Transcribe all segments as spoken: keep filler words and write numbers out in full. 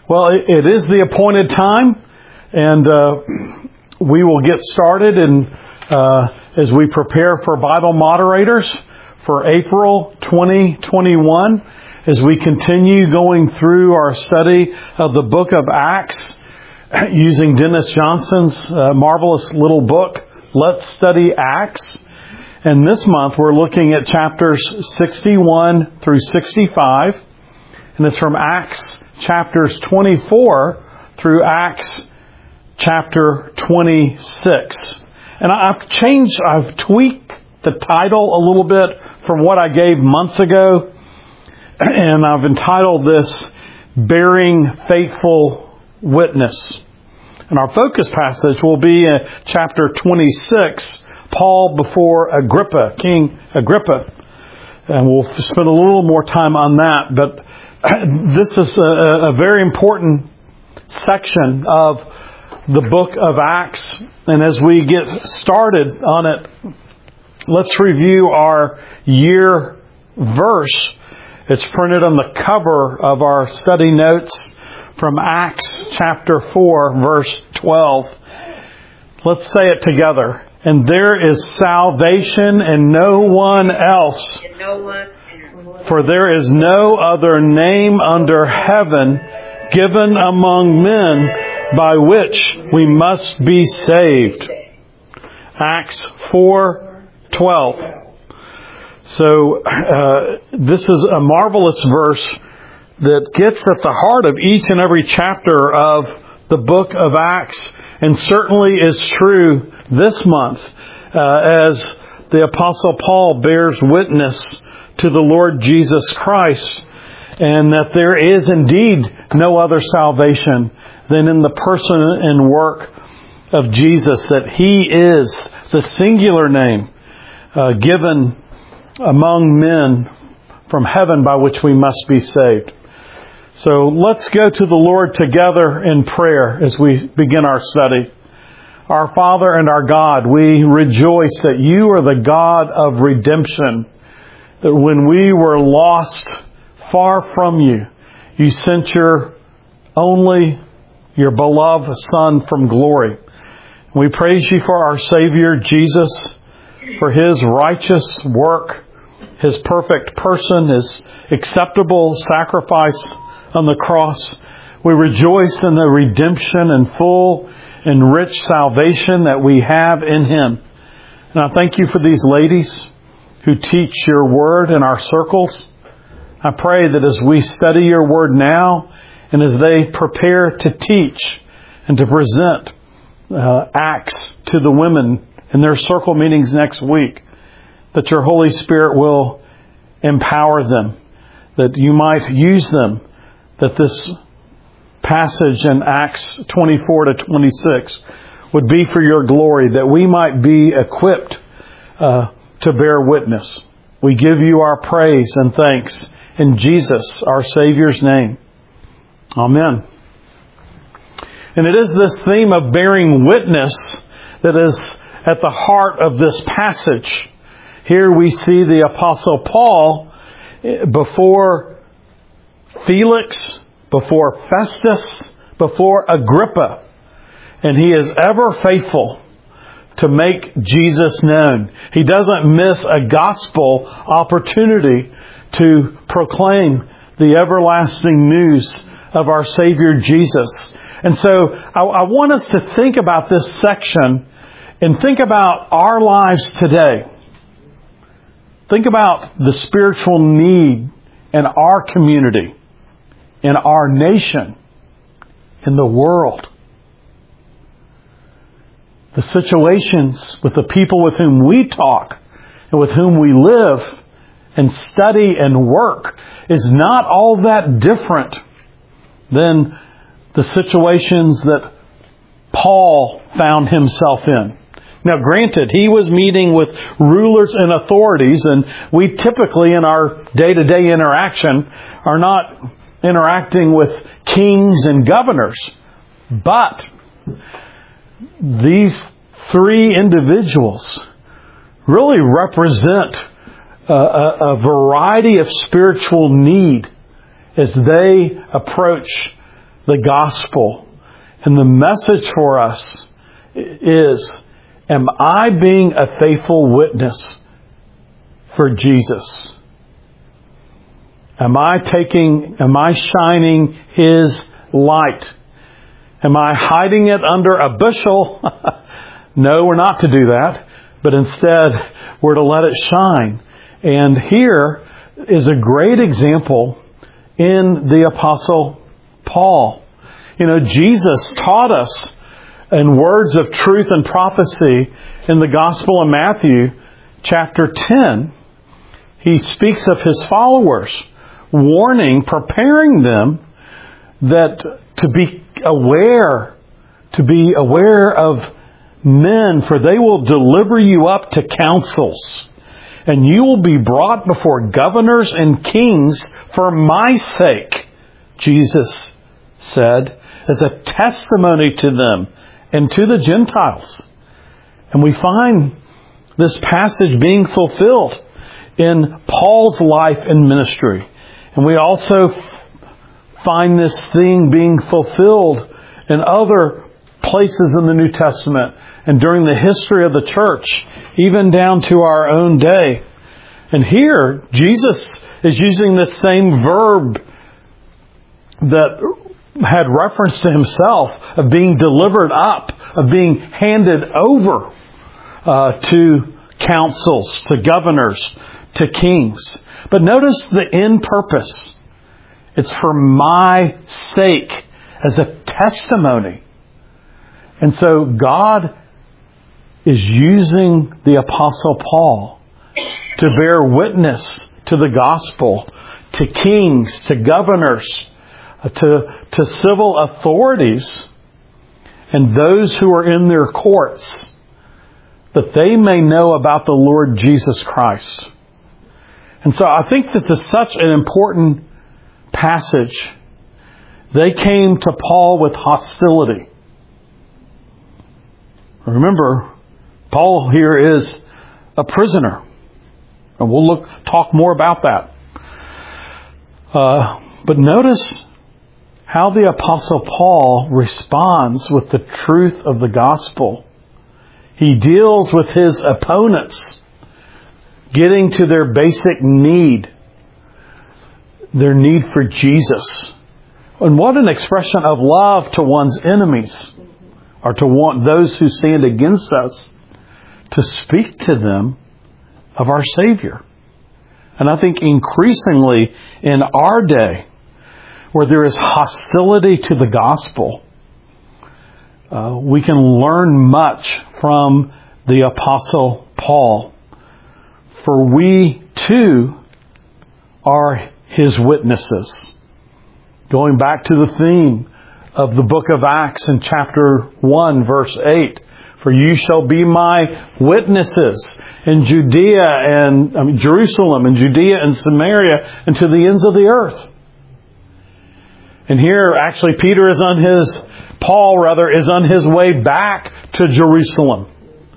Well, it, it is the appointed time, and uh, we will get started and uh, as we prepare for Bible moderators for April twenty twenty-one, as we continue going through our study of the book of Acts using Dennis Johnson's uh, marvelous little book, Let's Study Acts. And this month we're looking at chapters sixty-one through sixty-five, and it's from Acts chapters twenty-four through Acts chapter twenty-six. And I've changed, I've tweaked the title a little bit from what I gave months ago. And I've entitled this, Bearing Faithful Witness. And our focus passage will be in chapter twenty-six, Paul before Agrippa, King Agrippa. And we'll spend a little more time on that. But this is a, a very important section of the book of Acts. And as we get started on it, let's review our year verse. It's printed on the cover of our study notes from Acts chapter four, verse twelve. Let's say it together. And there is salvation in no one else. For there is no other name under heaven given among men by which we must be saved. Acts four twelve. So uh, this is a marvelous verse that gets at the heart of each and every chapter of the book of Acts, and certainly is true this month uh, as the Apostle Paul bears witness to the Lord Jesus Christ, and that there is indeed no other salvation than in the person and work of Jesus, that He is the singular name uh, given among men from heaven by which we must be saved. So let's go to the Lord together in prayer as we begin our study. Our Father and our God, we rejoice that You are the God of redemption. That when we were lost far from You, You sent Your only, Your beloved Son from glory. We praise You for our Savior, Jesus, for His righteous work, His perfect person, His acceptable sacrifice on the cross. We rejoice in the redemption and full and rich salvation that we have in Him. And I thank You for these ladies who teach Your Word in our circles. I pray that as we study Your Word now, and as they prepare to teach and to present uh, Acts to the women in their circle meetings next week, that Your Holy Spirit will empower them, that You might use them, that this passage in Acts twenty-four to twenty-six would be for Your glory, that we might be equipped uh, to bear witness. We give You our praise and thanks in Jesus, our Savior's name. Amen. And it is this theme of bearing witness that is at the heart of this passage. Here we see the Apostle Paul before Felix, before Festus, before Agrippa. And he is ever faithful to make Jesus known. He doesn't miss a gospel opportunity to proclaim the everlasting news of our Savior Jesus. And so I, I want us to think about this section and think about our lives today. Think about the spiritual need in our community, in our nation, in the world. The situations with the people with whom we talk and with whom we live and study and work is not all that different than the situations that Paul found himself in. Now, granted, he was meeting with rulers and authorities, and we typically in our day-to-day interaction are not interacting with kings and governors. But these three individuals really represent a, a, a variety of spiritual need as they approach the gospel. And the message for us is, am I being a faithful witness for Jesus? Am I taking, am I shining His light? Am I hiding it under a bushel? No, we're not to do that. But instead, we're to let it shine. And here is a great example in the Apostle Paul. You know, Jesus taught us in words of truth and prophecy in the Gospel of Matthew, chapter ten. He speaks of His followers, warning, preparing them that to be aware, to be aware of men, for they will deliver you up to councils, and you will be brought before governors and kings for my sake, Jesus said, as a testimony to them and to the Gentiles. And we find this passage being fulfilled in Paul's life and ministry. And we also find this thing being fulfilled in other places in the New Testament and during the history of the church, even down to our own day. And here, Jesus is using this same verb that had reference to Himself of being delivered up, of being handed over uh, to councils, to governors, to kings. But notice the end purpose. It's for my sake, as a testimony. And so God is using the Apostle Paul to bear witness to the gospel, to kings, to governors, to, to civil authorities, and those who are in their courts, that they may know about the Lord Jesus Christ. And so I think this is such an important passage. They came to Paul with hostility. Remember, Paul here is a prisoner. And we'll look talk more about that. Uh, but notice how the Apostle Paul responds with the truth of the gospel. He deals with his opponents, getting to their basic need, their need for Jesus. And what an expression of love to one's enemies, or to want those who stand against us to speak to them of our Savior. And I think increasingly in our day, where there is hostility to the gospel, uh, we can learn much from the Apostle Paul. For we too are His witnesses. Going back to the theme of the book of Acts in chapter one, verse eight. For you shall be my witnesses in Judea and I mean, Jerusalem and Judea and Samaria and to the ends of the earth. And here actually Peter is on his, Paul rather, is on his way back to Jerusalem.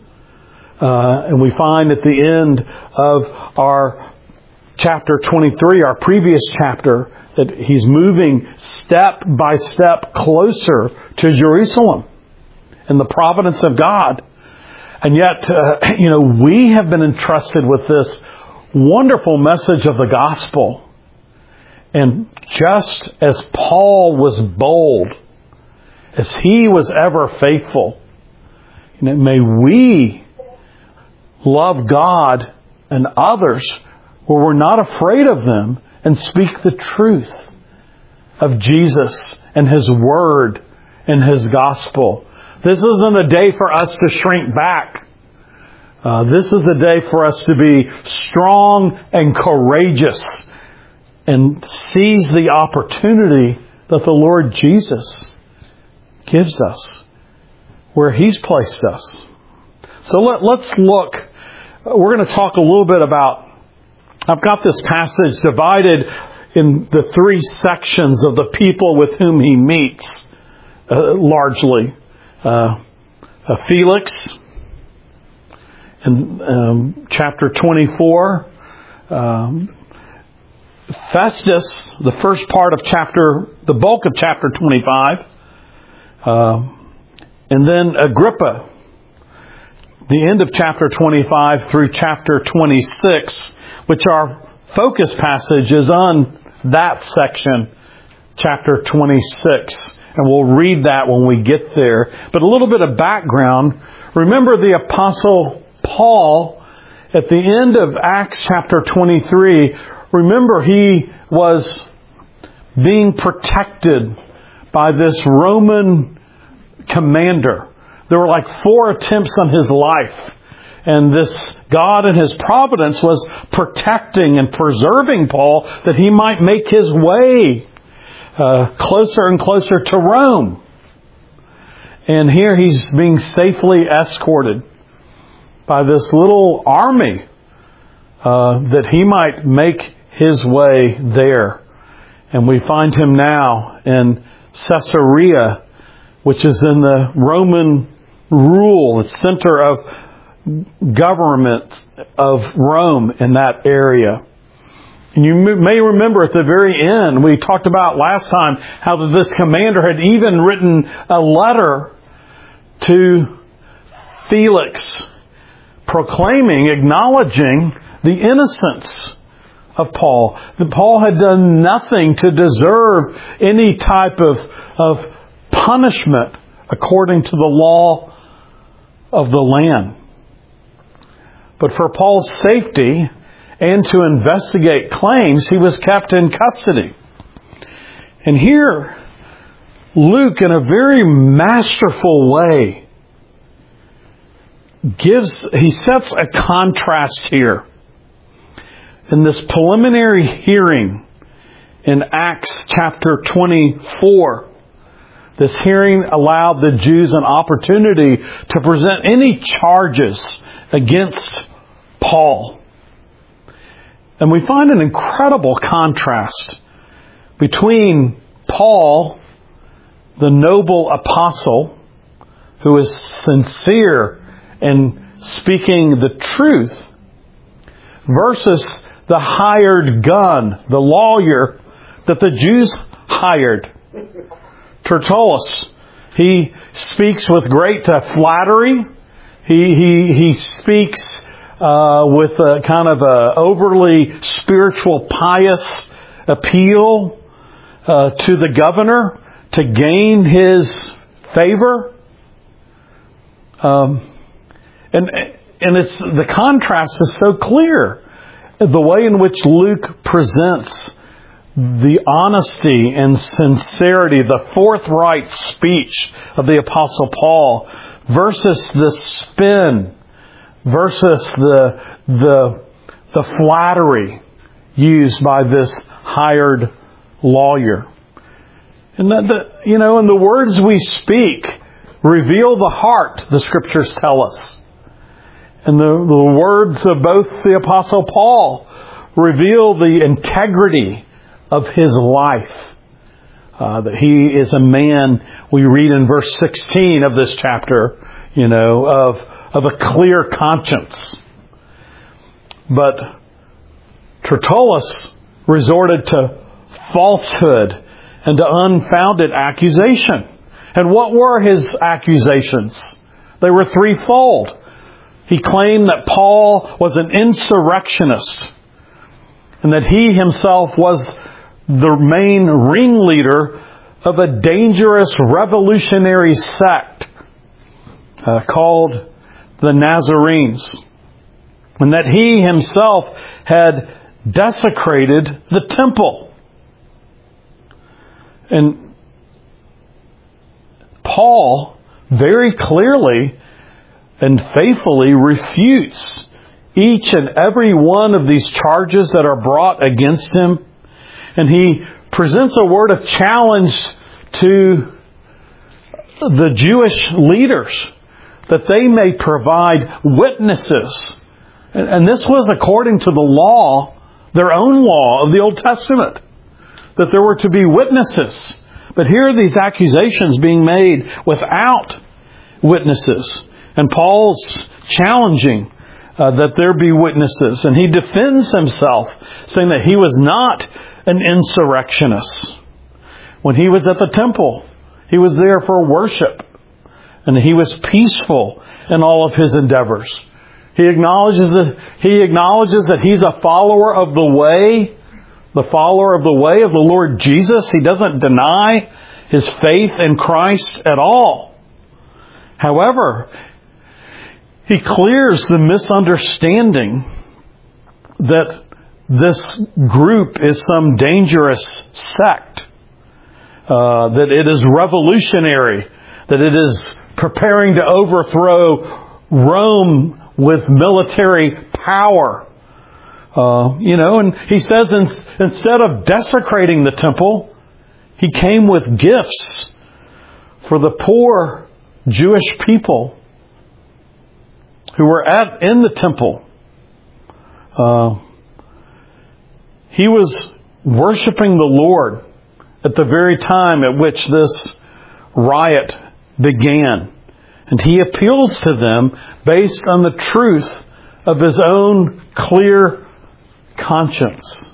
Uh, and we find at the end of our chapter twenty-three, our previous chapter, that he's moving step by step closer to Jerusalem in the providence of God. And yet, uh, you know, we have been entrusted with this wonderful message of the gospel. And just as Paul was bold, as he was ever faithful, you know, may we love God and others where we're not afraid of them and speak the truth of Jesus and His Word and His gospel. This isn't a day for us to shrink back. Uh, this is a day for us to be strong and courageous and seize the opportunity that the Lord Jesus gives us where He's placed us. So let, let's look. We're going to talk a little bit about, I've got this passage divided in the three sections of the people with whom He meets, uh, largely. Uh, uh, Felix, in um, chapter twenty-four, um, Festus, the first part of chapter, the bulk of chapter twenty-five, uh, and then Agrippa, the end of chapter twenty-five through chapter twenty-six, which our focus passage is on that section, chapter twenty-six. And we'll read that when we get there. But a little bit of background. Remember the Apostle Paul at the end of Acts chapter twenty-three. Remember he was being protected by this Roman commander. There were like four attempts on his life. And this God in His providence was protecting and preserving Paul that he might make his way uh, closer and closer to Rome. And here he's being safely escorted by this little army uh, that he might make his way there. And we find him now in Caesarea, which is in the Roman rule, the center of government of Rome in that area. And you may remember at the very end, we talked about last time how this commander had even written a letter to Felix proclaiming, acknowledging the innocence of Paul. That Paul had done nothing to deserve any type of, of punishment according to the law of the land. But for Paul's safety and to investigate claims, he was kept in custody. And here, Luke, in a very masterful way, gives, he sets a contrast here. In this preliminary hearing in Acts chapter twenty-four, this hearing allowed the Jews an opportunity to present any charges against Paul. And we find an incredible contrast between Paul, the noble apostle, who is sincere in speaking the truth, versus the hired gun, the lawyer that the Jews hired, Tertullus. He speaks with great uh, flattery. He he he speaks uh, with a kind of a overly spiritual, pious appeal uh, to the governor to gain his favor. Um, and and it's the contrast is so clear. The way in which Luke presents the honesty and sincerity, the forthright speech of the Apostle Paul versus the spin, versus the the the flattery used by this hired lawyer. And that the, you know, and the words we speak reveal the heart, the Scriptures tell us. And the, the words of both the Apostle Paul reveal the integrity of his life. Uh, that he is a man, we read in verse sixteen of this chapter, you know, of, of a clear conscience. But Tertullus resorted to falsehood and to unfounded accusation. And what were his accusations? They were threefold. He claimed that Paul was an insurrectionist and that he himself was the main ringleader of a dangerous revolutionary sect uh, called the Nazarenes, and that he himself had desecrated the temple. And Paul very clearly and faithfully refutes each and every one of these charges that are brought against him. And he presents a word of challenge to the Jewish leaders that they may provide witnesses. And this was according to the law, their own law of the Old Testament, that there were to be witnesses. But here are these accusations being made without witnesses. And Paul's challenging uh, that there be witnesses. And he defends himself, saying that he was not an insurrectionist. When he was at the temple, he was there for worship. And he was peaceful in all of his endeavors. He acknowledges that, he acknowledges that he's a follower of the way, the follower of the way of the Lord Jesus. He doesn't deny his faith in Christ at all. However, he clears the misunderstanding that this group is some dangerous sect, uh, that it is revolutionary, that it is preparing to overthrow Rome with military power. Uh, you know, and he says in, instead of desecrating the temple, he came with gifts for the poor Jewish people who were at in the temple. Uh, he was worshiping the Lord at the very time at which this riot began. And he appeals to them based on the truth of his own clear conscience.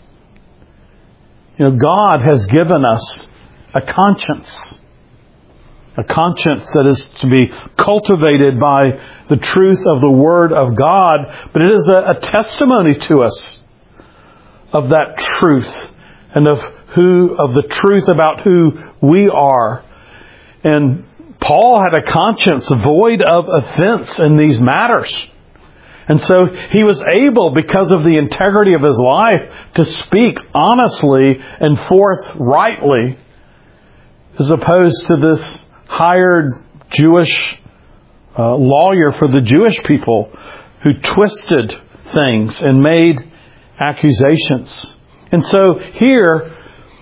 You know, God has given us a conscience. A conscience that is to be cultivated by the truth of the Word of God. But it is a, a testimony to us of that truth and of who, of the truth about who we are. And Paul had a conscience void of offense in these matters. And so he was able, because of the integrity of his life, to speak honestly and forthrightly, as opposed to this hired Jewish uh, lawyer for the Jewish people who twisted things and made accusations. And so here,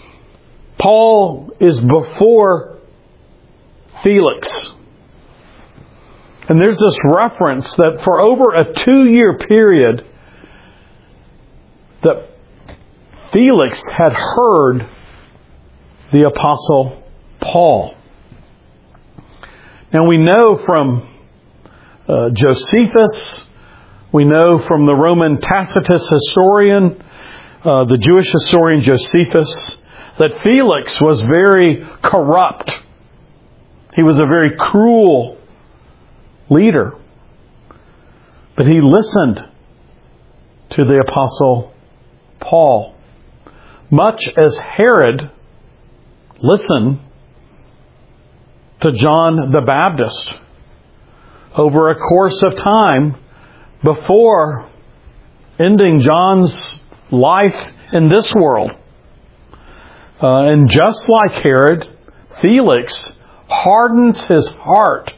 Paul is before Felix. And there's this reference that for over a two-year period that Felix had heard the Apostle Paul. Now we know from uh, Josephus, we know from the Roman Tacitus historian, uh, the Jewish historian Josephus, that Felix was very corrupt. He was a very cruel leader. But he listened to the Apostle Paul, much as Herod listened to John the Baptist over a course of time before ending John's life in this world. Uh, and just like Herod, Felix hardens his heart.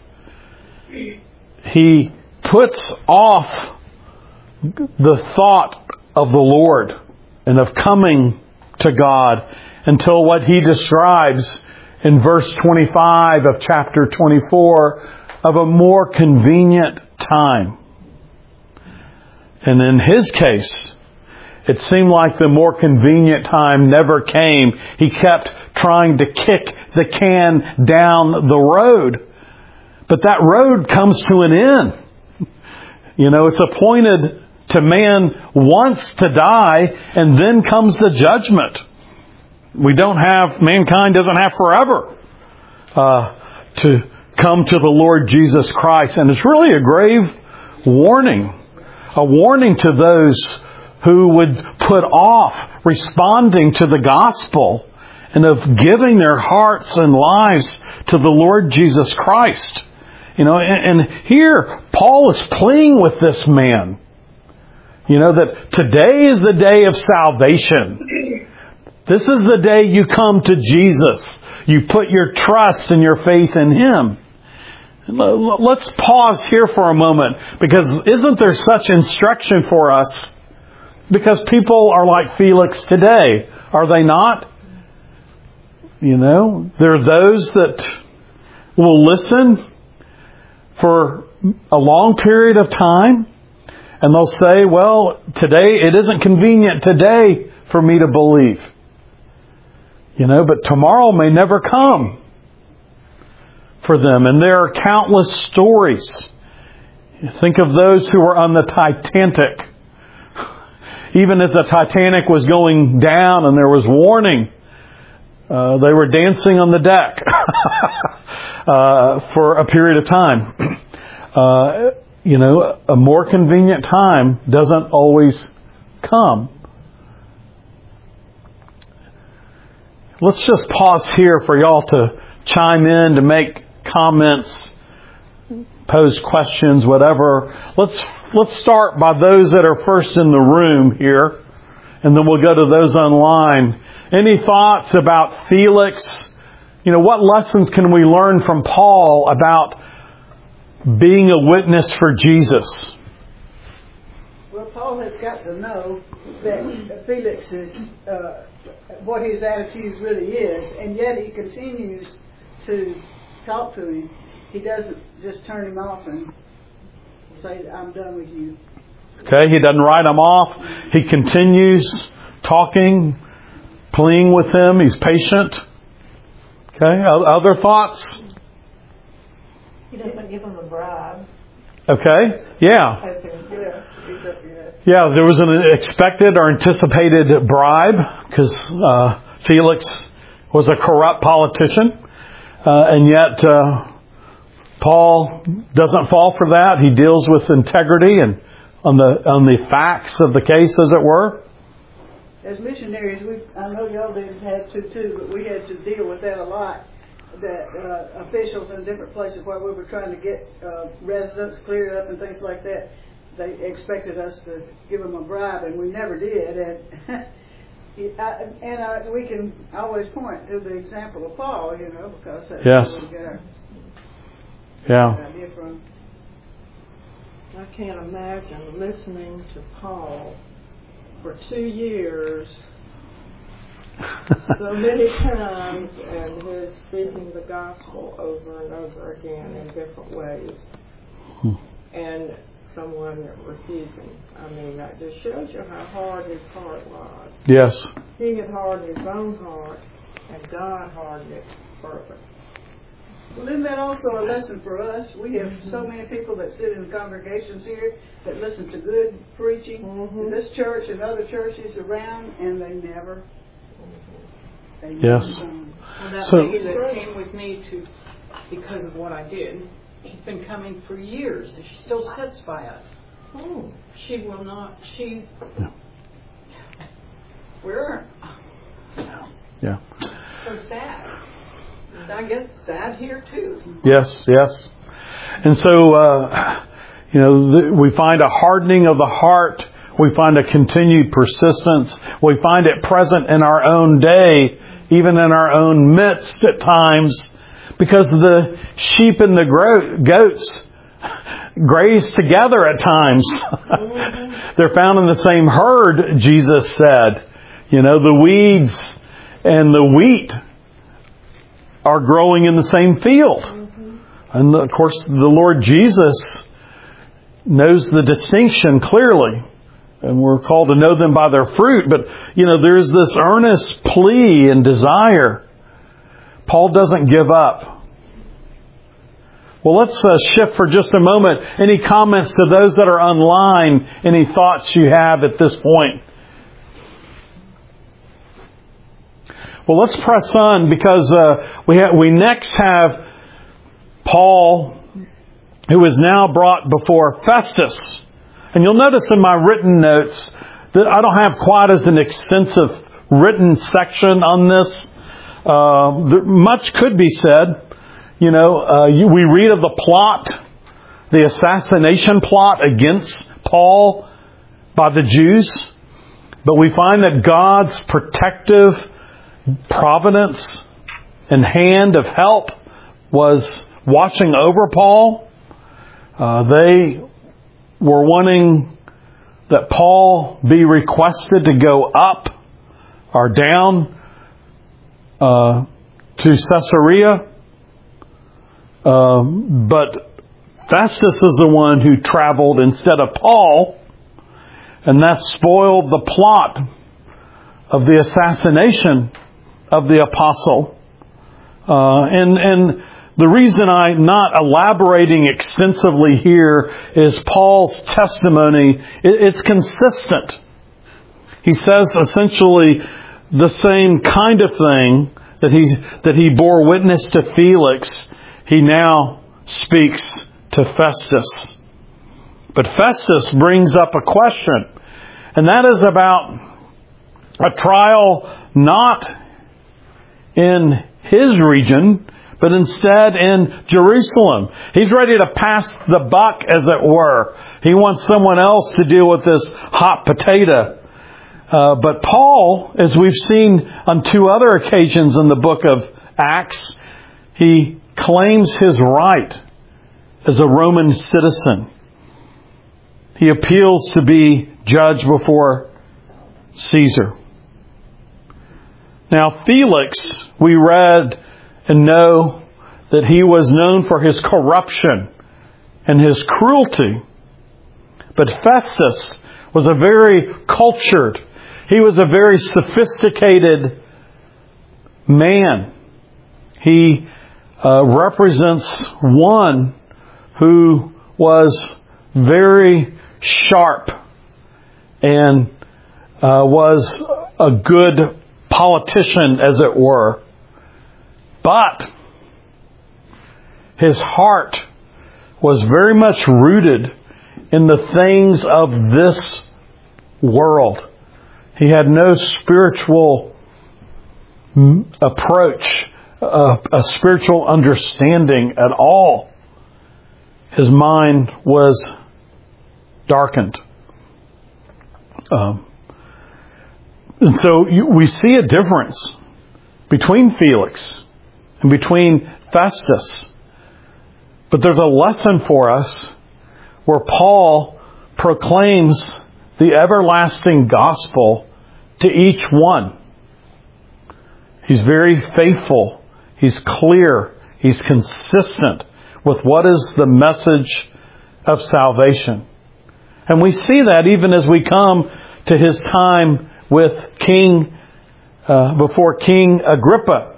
He puts off the thought of the Lord and of coming to God until what he describes in verse twenty-five of chapter twenty-four of a more convenient time. And in his case, it seemed like the more convenient time never came. He kept trying to kick the can down the road. But that road comes to an end. You know, it's appointed to man once to die, and then comes the judgment. We don't have, mankind doesn't have forever uh, to come to the Lord Jesus Christ. And it's really a grave warning. A warning to those who would put off responding to the gospel and of giving their hearts and lives to the Lord Jesus Christ. You know, and, and here Paul is pleading with this man. You know, that today is the day of salvation. This is the day you come to Jesus. You put your trust and your faith in Him. Let's pause here for a moment, because isn't there such instruction for us? Because people are like Felix today, are they not? You know, there are those that will listen for a long period of time, and they'll say, well, today, it isn't convenient today for me to believe. You know, but tomorrow may never come for them. And there are countless stories Think of those who were on the Titanic. Even as the Titanic was going down and there was warning, uh, they were dancing on the deck uh, for a period of time. Uh, you know, a more convenient time doesn't always come. Let's just pause here for y'all to chime in, to make comments, pose questions, whatever. Let's let's start by those that are first in the room here, and then we'll go to those online. Any thoughts about Felix? You know, what lessons can we learn from Paul about being a witness for Jesus? Well, Paul has got to know that Felix is uh, what his attitude really is, and yet he continues to talk to him. He doesn't just turn him off and say, "I'm done with you." Okay, he doesn't write him off. He continues talking, pleading with him. He's patient. Okay, other thoughts? He doesn't give him a bribe. Okay, yeah. Yeah, there was an expected or anticipated bribe because uh, Felix was a corrupt politician. Uh, and yet uh, Paul doesn't fall for that. He deals with integrity and on the on the facts of the case, as it were. As missionaries, we I know y'all didn't have to too, but we had to deal with that a lot. That uh, officials in different places where we were trying to get uh, residents cleared up and things like that, they expected us to give them a bribe, and we never did. And I, and I, we can always point to the example of Paul, you know, because that's yes. where we get our yeah. idea from. I can't imagine listening to Paul for two years so many times and his speaking the gospel over and over again in different ways. Hmm. And someone refusing. I mean, that just shows you how hard his heart was. Yes. He had hardened his own heart, and God hardened it further. Well, isn't that also a lesson for us? We have mm-hmm. so many people that sit in the congregations here that listen to good preaching mm-hmm. in this church and other churches around, and they never. They never yes. Done. Well, that so, lady that came with me to because of what I did, she's been coming for years, and she still sits by us. Oh. She will not. She. Yeah. We're. Yeah. So sad. And I get sad here too. Yes, yes. And so, uh, you know, th- we find a hardening of the heart. We find a continued persistence. We find it present in our own day, even in our own midst at times, because the sheep and the gro- goats graze together at times. They're found in the same herd, Jesus said. You know, the weeds and the wheat are growing in the same field. Mm-hmm. And of course, the Lord Jesus knows the distinction clearly. And we're called to know them by their fruit. But, you know, there's this earnest plea and desire. Paul doesn't give up. Well, let's uh, shift for just a moment. Any comments to those that are online? Any thoughts you have at this point? Well, let's press on because uh, we ha- we next have Paul, who is now brought before Festus. And you'll notice in my written notes that I don't have quite as an extensive written section on this. Uh, there, much could be said. You know, uh, you, we read of the plot, the assassination plot against Paul by the Jews. But we find that God's protective providence and hand of help was watching over Paul. Uh, they were wanting that Paul be requested to go up or down uh, to Caesarea. Uh, but Festus is the one who traveled instead of Paul, and that spoiled the plot of the assassination of the apostle. Uh, and, and The reason I'm not elaborating extensively here is Paul's testimony. It's consistent. He says essentially the same kind of thing that he, that he bore witness to Felix. He now speaks to Festus. But Festus brings up a question, and that is about a trial not in his region, but instead in Jerusalem. He's ready to pass the buck, as it were. He wants someone else to deal with this hot potato. Uh, but Paul, as we've seen on two other occasions in the book of Acts, he claims his right as a Roman citizen. He appeals to be judged before Caesar. Now, Felix, we read and know that he was known for his corruption and his cruelty. But Festus was a very cultured, he was a very sophisticated man. He uh, represents one who was very sharp and uh, was a good politician, as it were. But his heart was very much rooted in the things of this world. He had no spiritual approach, a, a spiritual understanding at all. His mind was darkened. Um, and so you, we see a difference between Felix and between Festus. But there's a lesson for us where Paul proclaims the everlasting gospel to each one. He's very faithful. He's clear. He's consistent with what is the message of salvation. And we see that even as we come to his time with King, uh, before King Agrippa.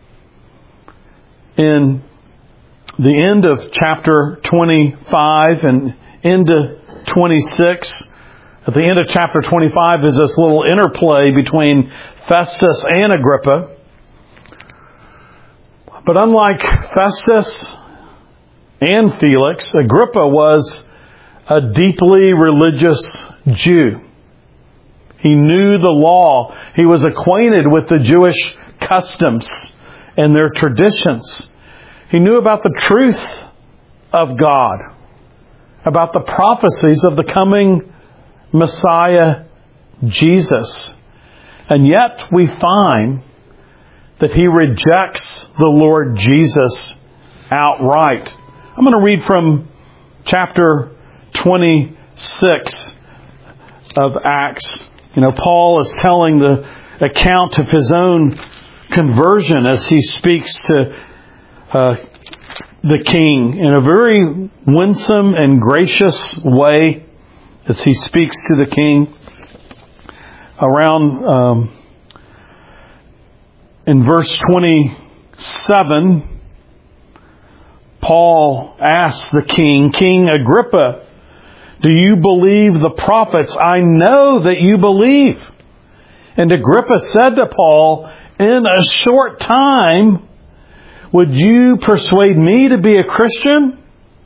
In the end of chapter twenty-five and into twenty-six, at the end of chapter twenty-five is this little interplay between Festus and Agrippa. But unlike Festus and Felix, Agrippa was a deeply religious Jew. He knew the law. He was acquainted with the Jewish customs and their traditions. He knew about the truth of God, about the prophecies of the coming Messiah, Jesus. And yet we find that he rejects the Lord Jesus outright. I'm going to read from chapter twenty-six of Acts. You know, Paul is telling the account of his own conversion as he speaks to uh, the king in a very winsome and gracious way as he speaks to the king. Around um, in verse twenty-seven, Paul asks the king, King Agrippa, do you believe the prophets? I know that you believe. And Agrippa said to Paul, in a short time, would you persuade me to be a Christian?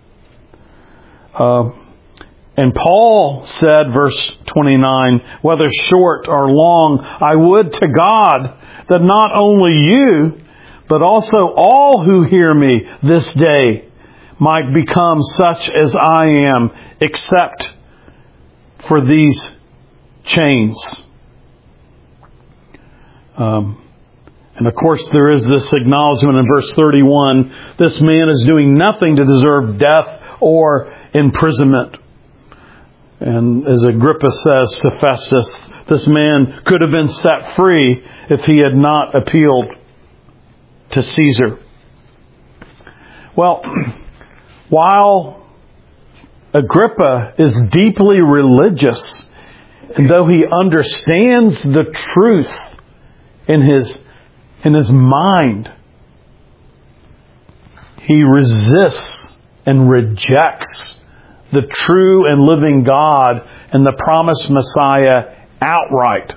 Uh, and Paul said, verse twenty-nine, whether short or long, I would to God that not only you, but also all who hear me this day might become such as I am, except for these chains. Um, and of course there is this acknowledgement in verse thirty-one, this man is doing nothing to deserve death or imprisonment. And as Agrippa says to Festus, this man could have been set free if he had not appealed to Caesar. Well, while Agrippa is deeply religious, and though he understands the truth in his in his mind, he resists and rejects the true and living God and the promised Messiah outright.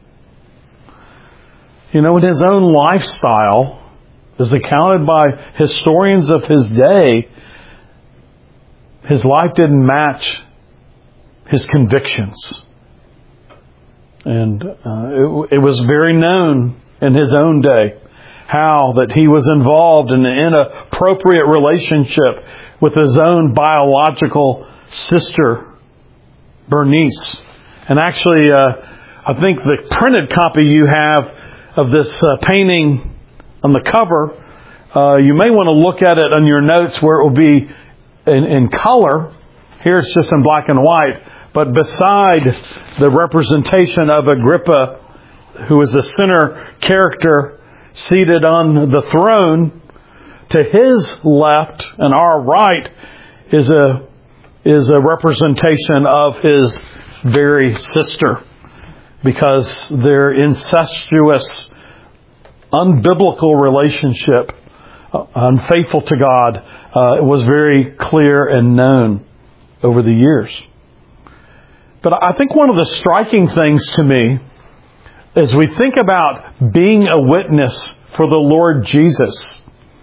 You know, in his own lifestyle, as accounted by historians of his day, his life didn't match his convictions. And uh, it, it was very known in his own day how that he was involved in an inappropriate relationship with his own biological sister, Bernice. And actually, uh, I think the printed copy you have of this uh, painting on the cover, uh, you may want to look at it on your notes where it will be in, in color. Here it's just in black and white. But beside the representation of Agrippa, who is the center character seated on the throne, to his left and our right is a is a representation of his very sister, because their incestuous, unbiblical relationship, uh, unfaithful to God, uh, was very clear and known over the years. But I think one of the striking things to me, as we think about being a witness for the Lord Jesus,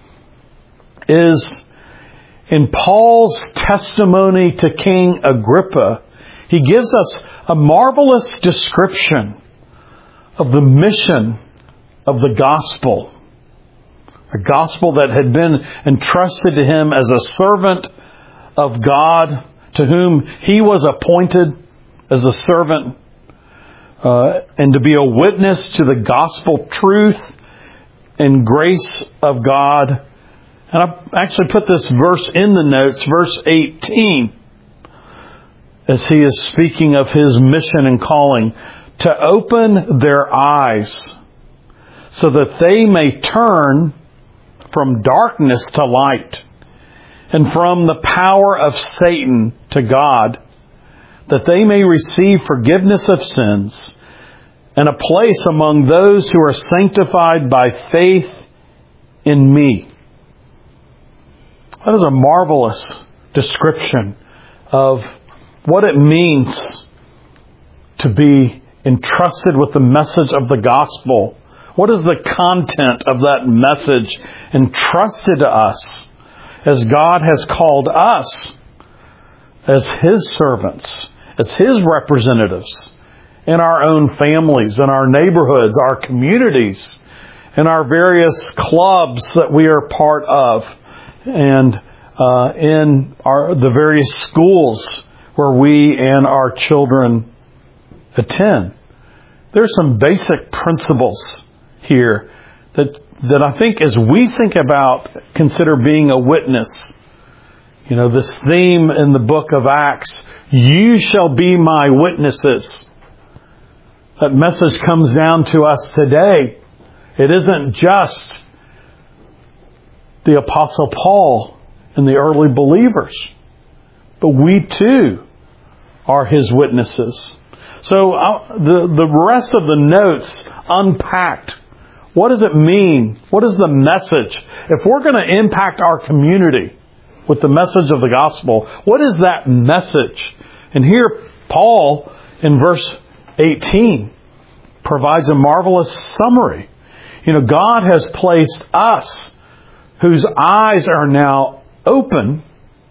is in Paul's testimony to King Agrippa, he gives us a marvelous description of the mission of the gospel. A gospel that had been entrusted to him as a servant of God, to whom he was appointed as a servant, uh, and to be a witness to the gospel truth and grace of God. And I've actually put this verse in the notes, verse eighteen, as he is speaking of his mission and calling, to open their eyes so that they may turn from darkness to light and from the power of Satan to God, that they may receive forgiveness of sins and a place among those who are sanctified by faith in me. That is a marvelous description of what it means to be entrusted with the message of the gospel. What is the content of that message entrusted to us as God has called us as His servants, as His representatives in our own families, in our neighborhoods, our communities, in our various clubs that we are part of, and uh, in our the various schools where we and our children attend. There's some basic principles here that that I think as we think about, consider being a witness. You know, this theme in the book of Acts, you shall be my witnesses. That message comes down to us today. It isn't just the Apostle Paul and the early believers, but we too are his witnesses. So uh, the, the rest of the notes unpacked. What does it mean? What is the message? If we're going to impact our community with the message of the gospel, what is that message? And here Paul in verse eighteen provides a marvelous summary. You know, God has placed us, whose eyes are now open,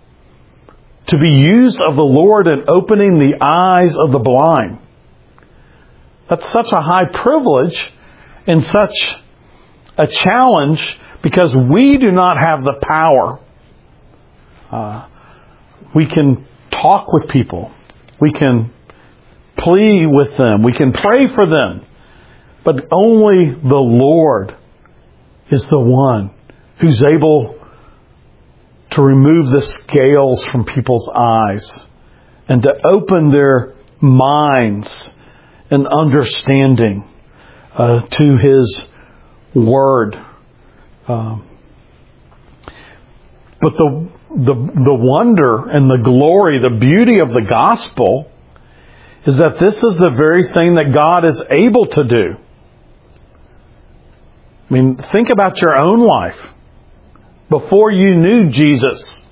to be used of the Lord in opening the eyes of the blind. That's such a high privilege and such a challenge, because we do not have the power. Uh, we can talk with people. We can plead with them. We can pray for them. But only the Lord is the one who's able to remove the scales from people's eyes and to open their minds and understanding uh, to His Word. Um, but the, the the wonder and the glory, the beauty of the gospel is that this is the very thing that God is able to do. I mean, think about your own life. before you knew Jesus,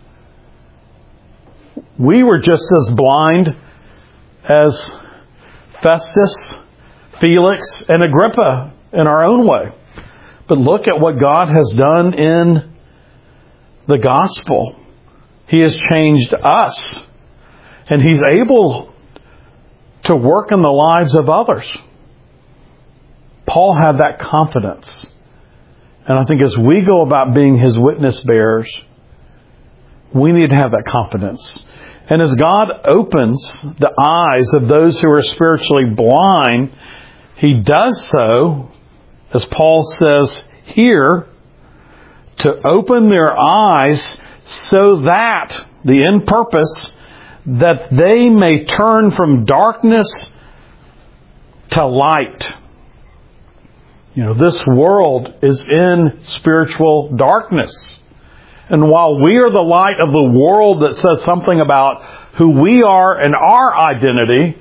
we were just as blind as Festus, Felix, and Agrippa in our own way. But look at what God has done in the gospel. He has changed us. And He's able to work in the lives of others. Paul had that confidence. And I think as we go about being His witness bearers, we need to have that confidence. And as God opens the eyes of those who are spiritually blind, He does so, as Paul says here, to open their eyes so that, the end purpose, that they may turn from darkness to light. You know, this world is in spiritual darkness. And while we are the light of the world that says something about who we are and our identity,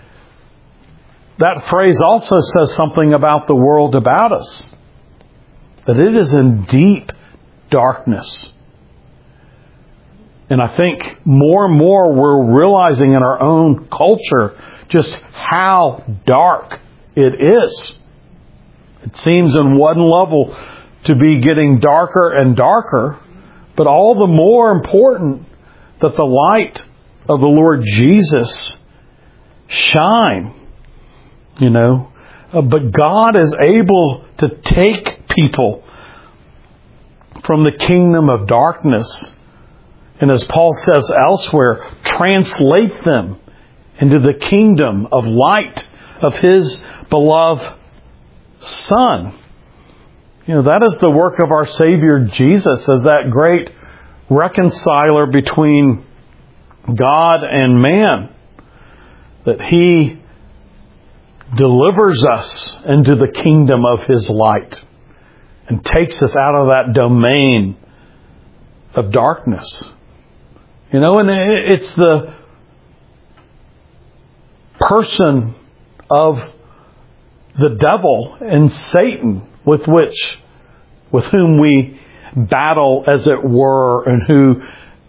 that phrase also says something about the world about us. That it is in deep darkness. And I think more and more we're realizing in our own culture just how dark it is. It seems in one level to be getting darker and darker, but all the more important that the light of the Lord Jesus shine. You know, uh, but God is able to take people from the kingdom of darkness, and as Paul says elsewhere, translate them into the kingdom of light of His beloved Son. You know, that is the work of our Savior Jesus as that great reconciler between God and man. That He delivers us into the kingdom of His light and takes us out of that domain of darkness. You know, and it's the person of the devil and Satan with which, with whom we battle, as it were, and who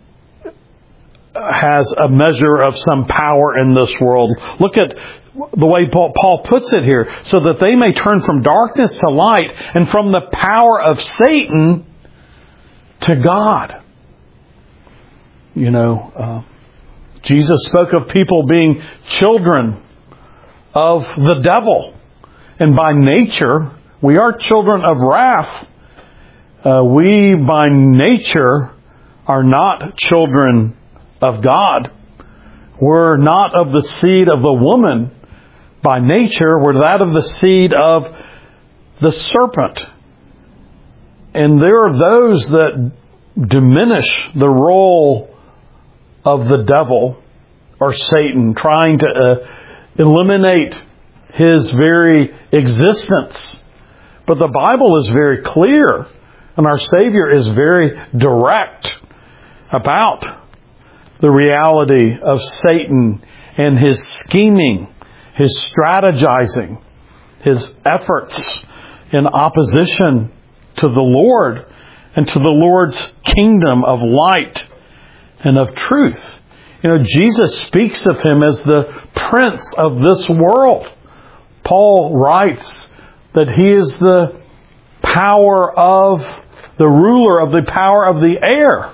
has a measure of some power in this world. Look at the way Paul puts it here, so that they may turn from darkness to light and from the power of Satan to God. You know, uh, Jesus spoke of people being children of the devil. And by nature, we are children of wrath. Uh, we by nature are not children of God. We're not of the seed of the woman. By nature, we're that of the seed of the serpent. And there are those that diminish the role of the devil or Satan, trying to uh, eliminate his very existence. But the Bible is very clear, and our Savior is very direct about the reality of Satan and his scheming, his strategizing, his efforts in opposition to the Lord and to the Lord's kingdom of light and of truth. You know, Jesus speaks of Him as the prince of this world. Paul writes that He is the power of, the ruler of the power of the air.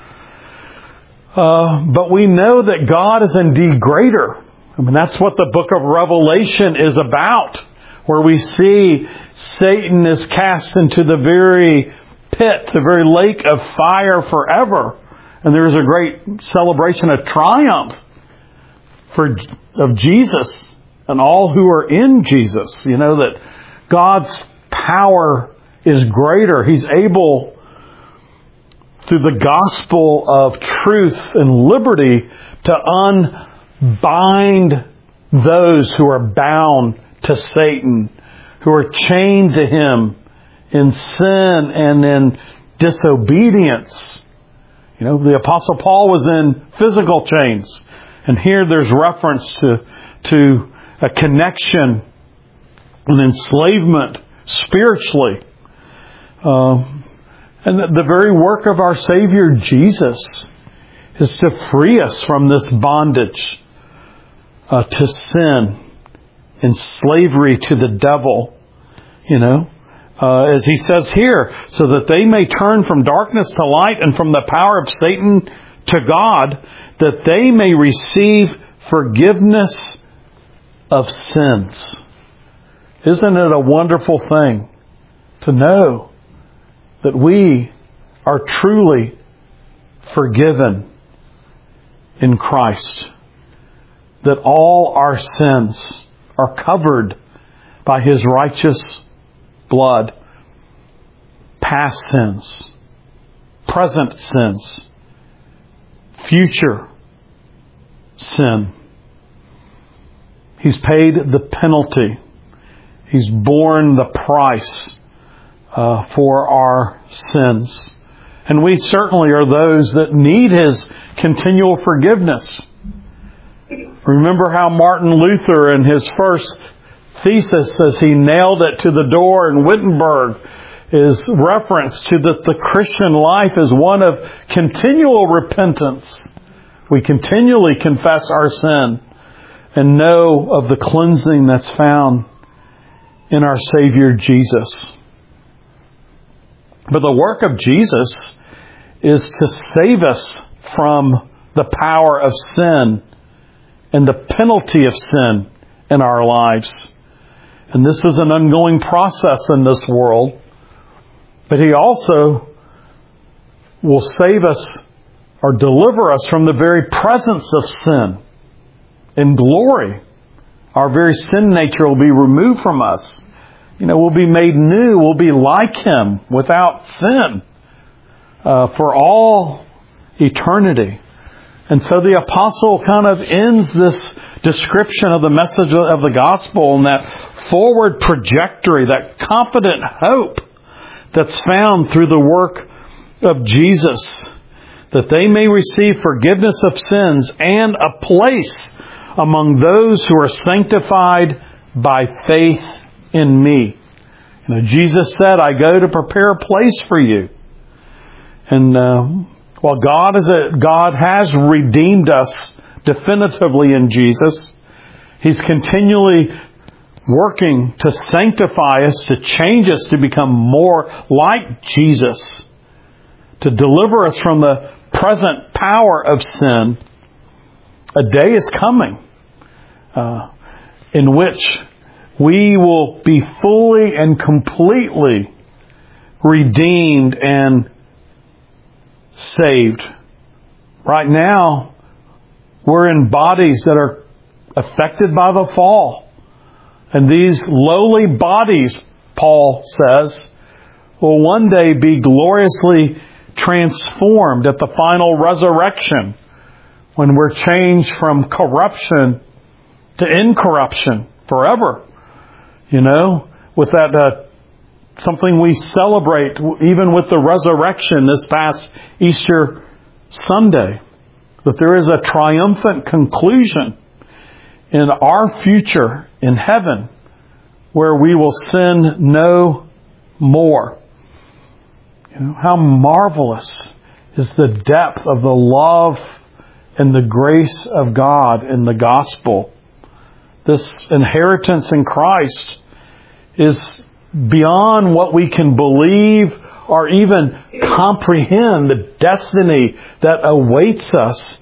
Uh, but we know that God is indeed greater. I mean, that's what the book of Revelation is about, where we see Satan is cast into the very pit, the very lake of fire forever. And there is a great celebration of triumph for of Jesus and all who are in Jesus. You know, that God's power is greater. He's able, through the gospel of truth and liberty, to unbind those who are bound to Satan, who are chained to him in sin and in disobedience. You know, the Apostle Paul was in physical chains. And here there's reference to, to a connection, an enslavement spiritually. Uh, And the very work of our Savior Jesus is to free us from this bondage uh, to sin and slavery to the devil, you know. Uh, as he says here, so that they may turn from darkness to light and from the power of Satan to God, that they may receive forgiveness of sins. Isn't it a wonderful thing to know that we are truly forgiven in Christ? That all our sins are covered by His righteous blood. Past sins, present sins, future sin. He's paid the penalty. He's borne the price uh, for our sins. And we certainly are those that need His continual forgiveness. Remember how Martin Luther in his first thesis, as he nailed it to the door in Wittenberg, is reference to that the Christian life is one of continual repentance. We continually confess our sin and know of the cleansing that's found in our Savior Jesus. But the work of Jesus is to save us from the power of sin and the penalty of sin in our lives. And this is an ongoing process in this world. But He also will save us or deliver us from the very presence of sin. In glory, our very sin nature will be removed from us. You know, we'll be made new. We'll be like Him without sin uh, for all eternity. And so the apostle kind of ends this description of the message of the gospel and that forward trajectory, that confident hope that's found through the work of Jesus, that they may receive forgiveness of sins and a place among those who are sanctified by faith in me. You know, Jesus said, I go to prepare a place for you. And uh, while God is a, God has redeemed us definitively in Jesus, He's continually working to sanctify us, to change us to become more like Jesus, to deliver us from the present power of sin. A day is coming uh, in which we will be fully and completely redeemed and saved. Right now, we're in bodies that are affected by the fall. And these lowly bodies, Paul says, will one day be gloriously transformed at the final resurrection, when we're changed from corruption to incorruption forever. You know, with that uh, something we celebrate even with the resurrection this past Easter Sunday, that there is a triumphant conclusion in our future in heaven where we will sin no more. You know, how marvelous is the depth of the love and the grace of God in the gospel. This inheritance in Christ is beyond what we can believe or even comprehend, the destiny that awaits us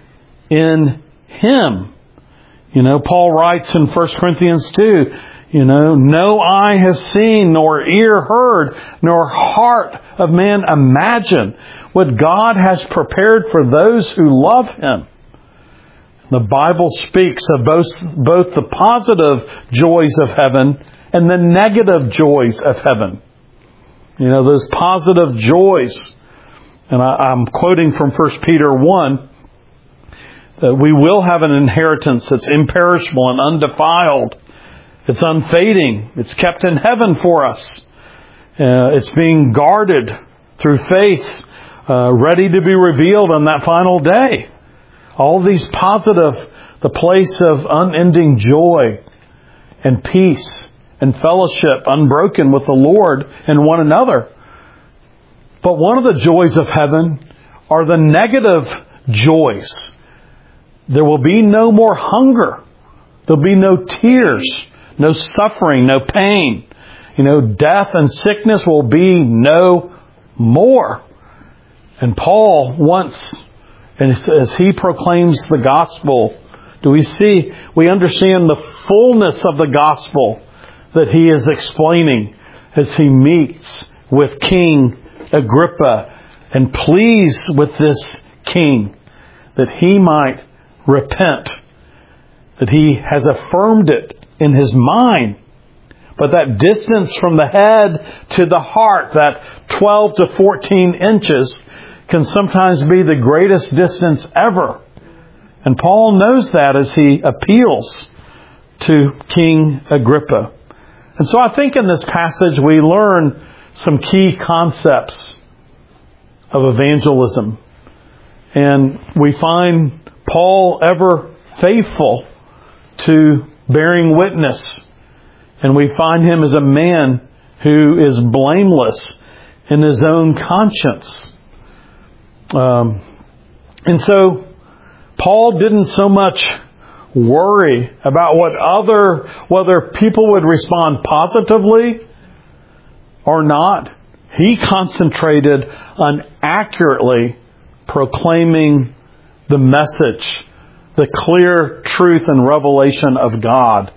in Him. You know, Paul writes in First Corinthians two, you know, no eye has seen, nor ear heard, nor heart of man imagined what God has prepared for those who love Him. The Bible speaks of both, both the positive joys of heaven and the negative joys of heaven. You know, those positive joys. And I, I'm quoting from First Peter one, that we will have an inheritance that's imperishable and undefiled. It's unfading. It's kept in heaven for us. Uh, it's being guarded through faith, uh, ready to be revealed on that final day. All these positive, the place of unending joy and peace and fellowship unbroken with the Lord and one another. But one of the joys of heaven are the negative joys. There will be no more hunger. There'll be no tears, no suffering, no pain. You know, death and sickness will be no more. And Paul wants, and as he proclaims the gospel, do we see, we understand the fullness of the gospel that he is explaining as he meets with King Agrippa and pleads with this king that he might repent, that he has affirmed it in his mind. But that distance from the head to the heart, that twelve to fourteen inches, can sometimes be the greatest distance ever. And Paul knows that as he appeals to King Agrippa. And so I think in this passage we learn some key concepts of evangelism. And we find Paul ever faithful to bearing witness. And we find him as a man who is blameless in his own conscience. Um, and so Paul didn't so much worry about what other, whether people would respond positively or not. He concentrated on accurately proclaiming the message, the clear truth and revelation of God.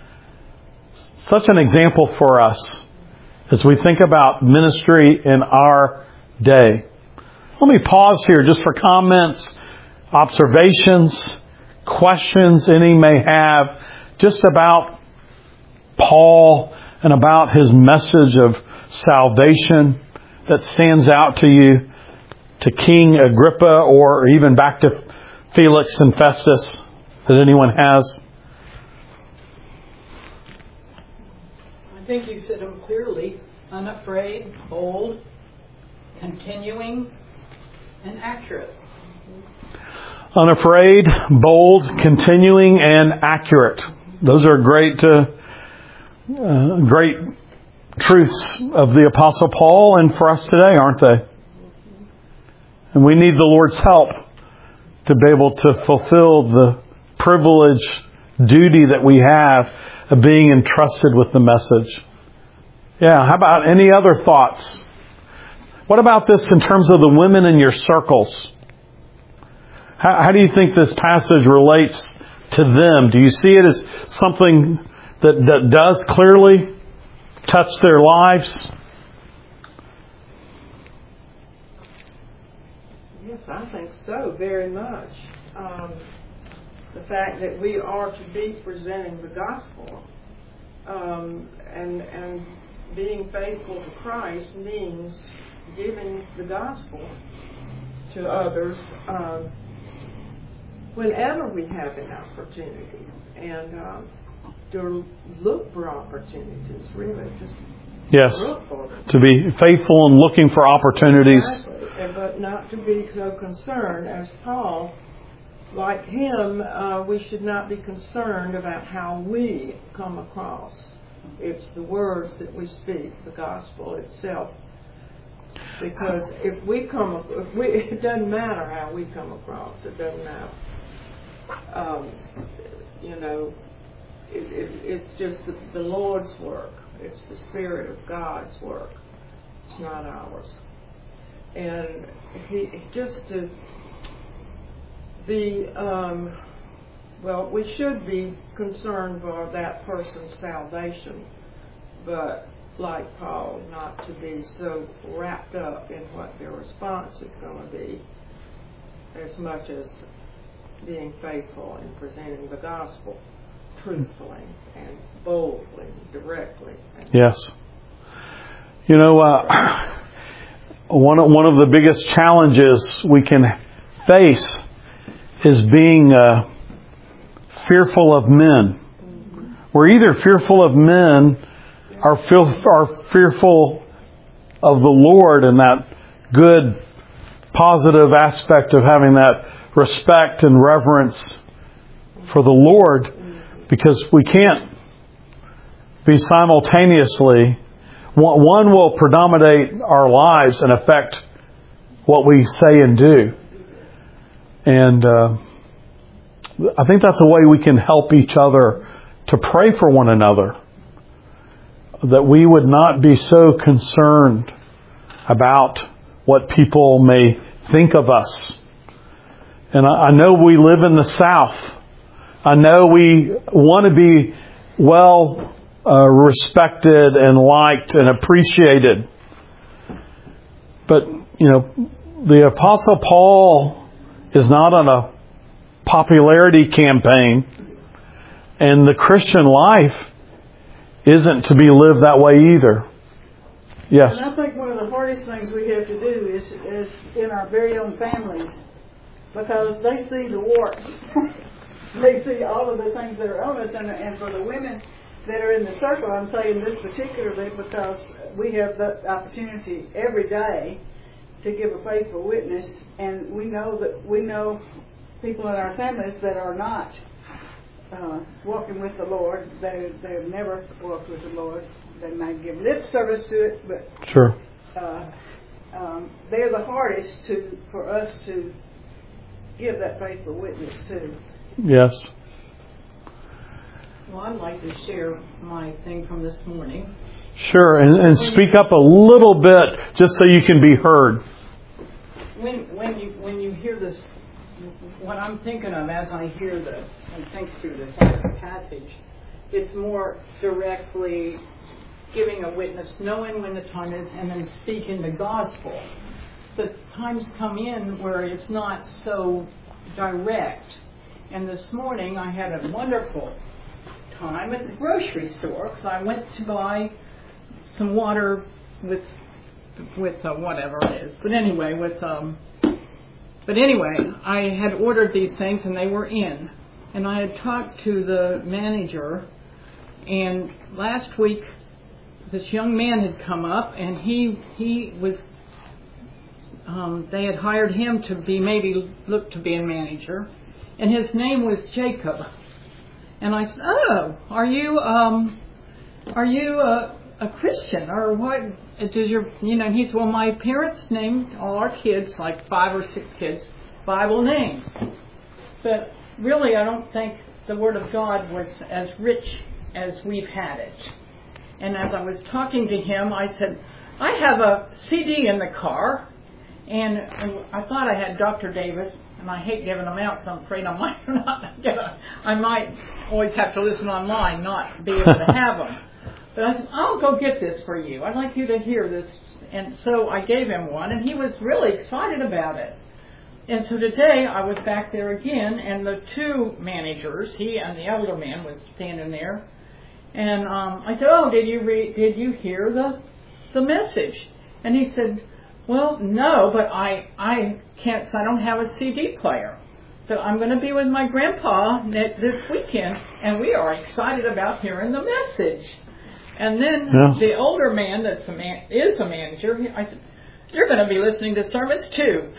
Such an example for us as we think about ministry in our day. Let me pause here just for comments, observations, questions any may have just about Paul and about his message of salvation that stands out to you, to King Agrippa, or even back to Felix and Festus, that anyone has. I think you said them clearly: unafraid, bold, continuing, and accurate. Unafraid, bold, continuing, and accurate. Those are great, uh, uh, great truths of the Apostle Paul and for us today, aren't they? And we need the Lord's help to be able to fulfill the privileged duty that we have of being entrusted with the message. Yeah, how about any other thoughts? What about this in terms of the women in your circles? How, how do you think this passage relates to them? Do you see it as something that, that does clearly touch their lives? Yes, I think so, very much. Um, the fact that we are to be presenting the gospel um, and, and being faithful to Christ means giving the gospel to others um, whenever we have an opportunity, and um, to look for opportunities, really. Just yes, look for them. To be faithful and looking for opportunities. Exactly. But not to be so concerned as Paul. Like him, uh, we should not be concerned about how we come across. It's the words that we speak, the gospel itself. Because if we come, if we, it doesn't matter how we come across. It doesn't matter. Um, you know, it, it, it's just the, the Lord's work. It's the Spirit of God's work. It's not ours. And he just to be, um, well, we should be concerned for that person's salvation, but like Paul, not to be so wrapped up in what their response is going to be, as much as being faithful in presenting the gospel truthfully and boldly, directly. Yes. You know, uh, one of, one of the biggest challenges we can face is being uh, fearful of men. Mm-hmm. We're either fearful of men or feel, are fearful of the Lord, and that good, positive aspect of having that respect and reverence for the Lord, because we can't be simultaneously One will predominate our lives and affect what we say and do. And uh, I think that's a way we can help each other to pray for one another. That we would not be so concerned about what people may think of us. And I, I know we live in the South. I know we want to be well uh, respected and liked and appreciated. But, you know, the Apostle Paul is not on a popularity campaign. And the Christian life isn't to be lived that way either. Yes? And I think one of the hardest things we have to do is, is in our very own families, because they see the warts. They see all of the things that are on us. And, and for the women that are in the circle, I'm saying this particularly because we have the opportunity every day to give a faithful witness, and we know that we know people in our families that are not uh, walking with the Lord. They they've never walked with the Lord. They might give lip service to it, but sure, uh, um, they're the hardest to for us to give that faithful witness to. Yes. Well, I'd like to share my thing from this morning. Sure, and, and speak up a little bit just so you can be heard. When when you when you hear this, what I'm thinking of as I hear the and think through this, this passage, it's more directly giving a witness, knowing when the time is, and then speaking the gospel. The times come in where it's not so direct. And this morning I had a wonderful time at the grocery store because I went to buy some water with with uh, whatever it is. But anyway, with um. But anyway, I had ordered these things and they were in, and I had talked to the manager. And last week, this young man had come up, and he he was. Um, they had hired him to be maybe look to be a manager, and his name was Jacob. And I said, "Oh, are you um, are you a, a Christian or what? Does your you know?" He said, "Well, my parents named all our kids, like five or six kids, Bible names, but really, I don't think the Word of God was as rich as we've had it." And as I was talking to him, I said, "I have a C D in the car." And I thought I had Doctor Davis, and I hate giving them out, so I'm afraid I might not get a, I might always have to listen online, not be able to have them. But I said, "I'll go get this for you. I'd like you to hear this." And so I gave him one, and he was really excited about it. And so today I was back there again, and the two managers, he and the elder man, was standing there. And um, I said, "Oh, did you read? Did you hear the the message?" And he said, "Well, no, but I I can't. 'Cause I don't have a C D player. But I'm going to be with my grandpa this weekend, and we are excited about hearing the message." And then yes. The older man that's a man is a manager. I said, "You're going to be listening to sermons too."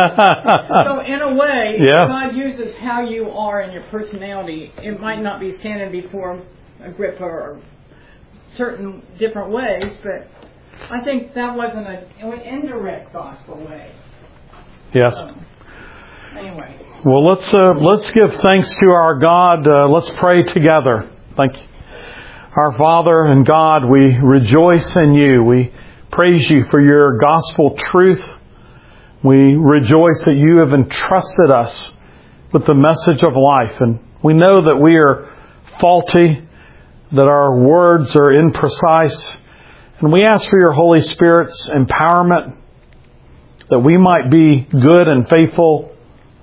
So in a way, yes. God uses how you are in your personality. It might not be standing before Agrippa or certain different ways, but I think that wasn't a, an indirect gospel way. Yes. So, anyway. Well, let's uh, let's give thanks to our God. Uh, let's pray together. Thank you. Our Father and God, we rejoice in you. We praise you for your gospel truth. We rejoice that you have entrusted us with the message of life. And we know that we are faulty, that our words are imprecise. And we ask for your Holy Spirit's empowerment, that we might be good and faithful,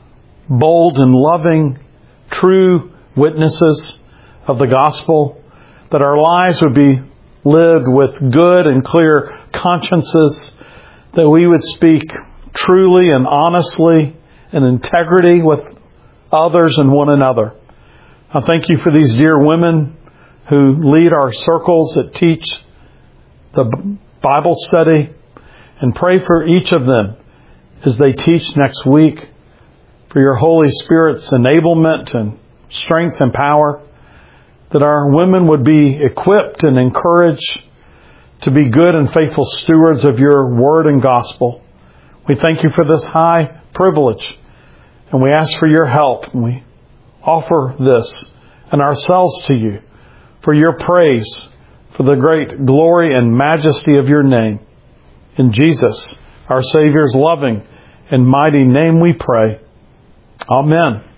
bold and loving, true witnesses of the gospel, that our lives would be lived with good and clear consciences, that we would speak truly and honestly and integrity with others and one another. I thank you for these dear women who lead our circles that teach the Bible study, and pray for each of them as they teach next week, for your Holy Spirit's enablement and strength and power, that our women would be equipped and encouraged to be good and faithful stewards of your word and gospel. We thank you for this high privilege, and we ask for your help. And we offer this and ourselves to you for your praise, for the great glory and majesty of your name. In Jesus, our Savior's loving and mighty name we pray. Amen.